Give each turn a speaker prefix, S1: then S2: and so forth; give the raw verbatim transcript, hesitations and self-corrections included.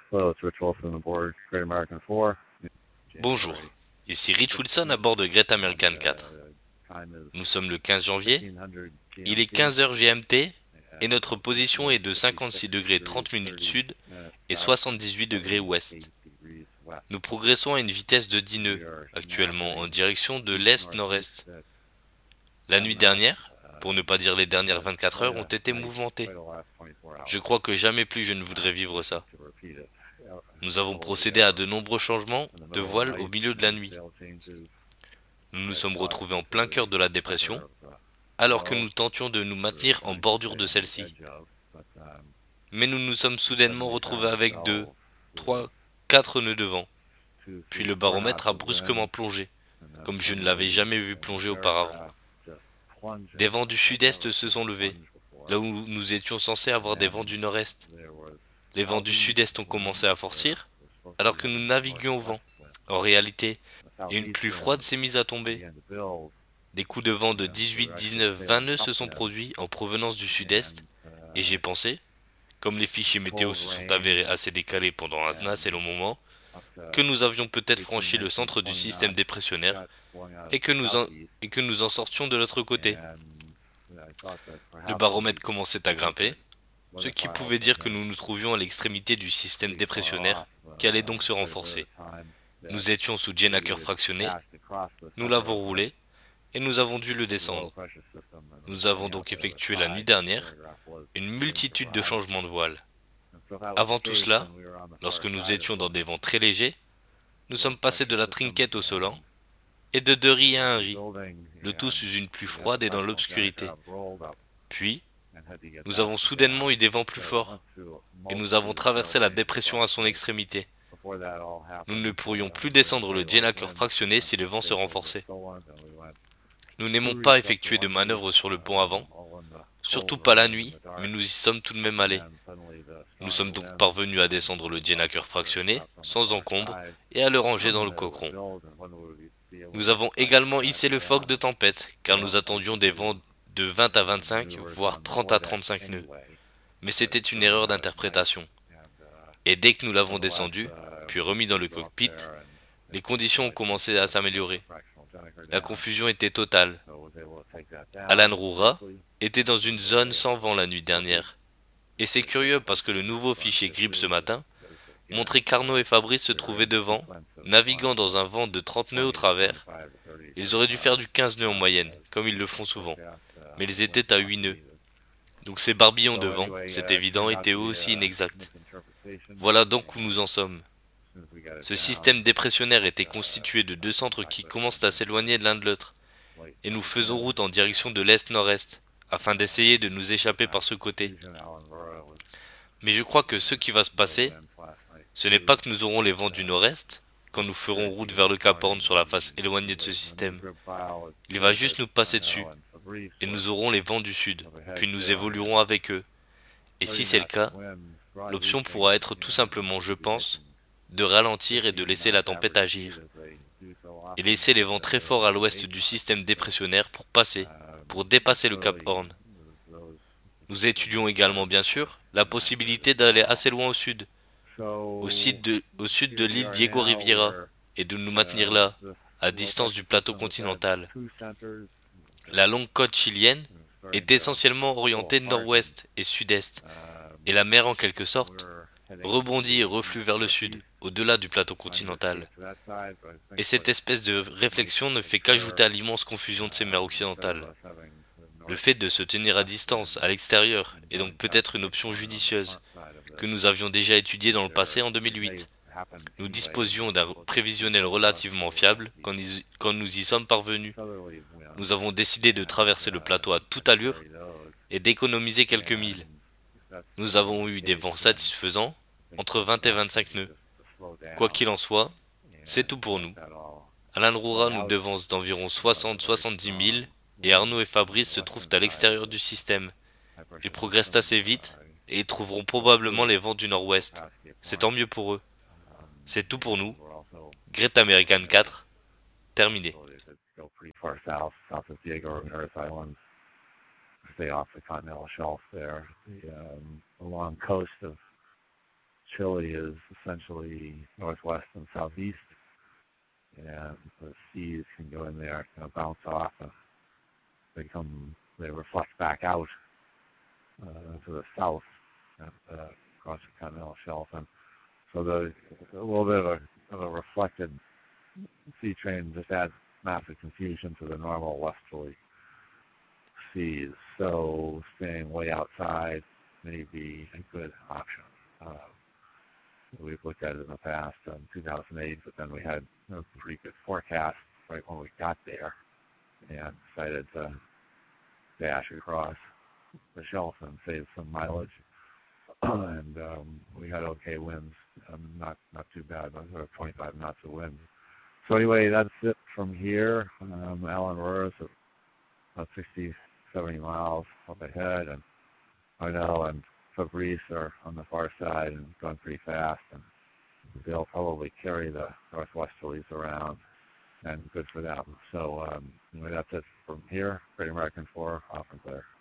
S1: Bonjour, ici Rich Wilson à bord de Great American quatre. Nous sommes le quinze janvier, il est quinze heures G M T et notre position est de cinquante-six degrés trente minutes sud et soixante-dix-huit degrés ouest. Nous progressons à une vitesse de dix nœuds, actuellement en direction de l'est-nord-est. La nuit dernière, pour ne pas dire les dernières vingt-quatre heures, ont été mouvementées. Je crois que jamais plus je ne voudrais vivre ça. Nous avons procédé à de nombreux changements de voile au milieu de la nuit. Nous nous sommes retrouvés en plein cœur de la dépression, alors que nous tentions de nous maintenir en bordure de celle-ci. Mais nous nous sommes soudainement retrouvés avec deux, trois, quatre nœuds de vent. Puis le baromètre a brusquement plongé, comme je ne l'avais jamais vu plonger auparavant. Des vents du sud-est se sont levés, là où nous étions censés avoir des vents du nord-est. Les vents du sud-est ont commencé à forcir, alors que nous naviguions au vent. En réalité, une pluie froide s'est mise à tomber. Des coups de vent de dix-huit, dix-neuf, vingt nœuds se sont produits en provenance du sud-est, et j'ai pensé, comme les fichiers météo se sont avérés assez décalés pendant un assez long moment, que nous avions peut-être franchi le centre du système dépressionnaire et que nous en, et que nous en sortions de l'autre côté. Le baromètre commençait à grimper, ce qui pouvait dire que nous nous trouvions à l'extrémité du système dépressionnaire qui allait donc se renforcer. Nous étions sous Jennaker fractionné, nous l'avons roulé et nous avons dû le descendre. Nous avons donc effectué la nuit dernière une multitude de changements de voile. Avant tout cela, lorsque nous étions dans des vents très légers, nous sommes passés de la trinquette au Solan et de deux riz à un riz, le tout sous une pluie froide et dans l'obscurité. Puis, nous avons soudainement eu des vents plus forts et nous avons traversé la dépression à son extrémité. Nous ne pourrions plus descendre le Jennaker fractionné si les vents se renforçaient. Nous n'aimons pas effectuer de manœuvres sur le pont avant, surtout pas la nuit, mais nous y sommes tout de même allés. Nous sommes donc parvenus à descendre le Jennaker fractionné, sans encombre, et à le ranger dans le coqueron. Nous avons également hissé le foc de tempête, car nous attendions des vents de vingt à vingt-cinq, voire trente à trente-cinq nœuds. Mais c'était une erreur d'interprétation. Et dès que nous l'avons descendu, puis remis dans le cockpit, les conditions ont commencé à s'améliorer. La confusion était totale. Alan Roura était dans une zone sans vent la nuit dernière. Et c'est curieux parce que le nouveau fichier Grip ce matin montrait qu'Arnaud et Fabrice se trouvaient devant, naviguant dans un vent de trente nœuds au travers. Ils auraient dû faire du quinze nœuds en moyenne, comme ils le font souvent. Mais ils étaient à huit nœuds. Donc ces barbillons de vent, c'est évident, étaient eux aussi inexacts. Voilà donc où nous en sommes. Ce système dépressionnaire était constitué de deux centres qui commencent à s'éloigner de l'un de l'autre, et nous faisons route en direction de l'est-nord-est, afin d'essayer de nous échapper par ce côté. Mais je crois que ce qui va se passer, ce n'est pas que nous aurons les vents du nord-est, quand nous ferons route vers le Cap Horn sur la face éloignée de ce système. Il va juste nous passer dessus, et nous aurons les vents du sud, puis nous évoluerons avec eux. Et si c'est le cas, l'option pourra être tout simplement, je pense, de ralentir et de laisser la tempête agir, et laisser les vents très forts à l'ouest du système dépressionnaire pour passer, pour dépasser le Cap Horn. Nous étudions également bien sûr la possibilité d'aller assez loin au sud, au sud de, au sud de l'île Diego Riviera, et de nous maintenir là, à distance du plateau continental. La longue côte chilienne est essentiellement orientée nord-ouest et sud-est, et la mer en quelque sorte rebondit et reflue vers le sud, au-delà du plateau continental. Et cette espèce de réflexion ne fait qu'ajouter à l'immense confusion de ces mers occidentales. Le fait de se tenir à distance, à l'extérieur, est donc peut-être une option judicieuse, que nous avions déjà étudiée dans le passé en deux mille huit. Nous disposions d'un prévisionnel relativement fiable quand, quand nous y sommes parvenus. Nous avons décidé de traverser le plateau à toute allure et d'économiser quelques milles. Nous avons eu des vents satisfaisants, entre vingt et vingt-cinq nœuds. Quoi qu'il en soit, c'est tout pour nous. Alan Roura nous devance d'environ soixante à soixante-dix milles et Arnaud et Fabrice se trouvent à l'extérieur du système. Ils progressent assez vite et ils trouveront probablement les vents du nord-ouest. C'est tant mieux pour eux. C'est tout pour nous. Great American quatre, terminé.
S2: Chile is essentially northwest and southeast, and the seas can go in there, kind of bounce off, and they come, they reflect back out uh, to the south uh, across the continental shelf, and so the a little bit of a, of a reflected sea train just adds massive confusion to the normal westerly seas. So staying way outside may be a good option. Uh, we've looked at it in the past in two thousand eight, but then we had a pretty good forecast right when we got there and decided to dash across the shelf and save some mileage. and um, we had okay winds, um, not not too bad, but sort of twenty-five knots of wind. So anyway, that's it from here. Um, Alan Rohr's about sixty, seventy miles up ahead, and Arnell and Fabrice are on the far side and going pretty fast, and they'll probably carry the northwesterlies around, and good for them. So um, anyway, that's it from here. Great American four, off and clear.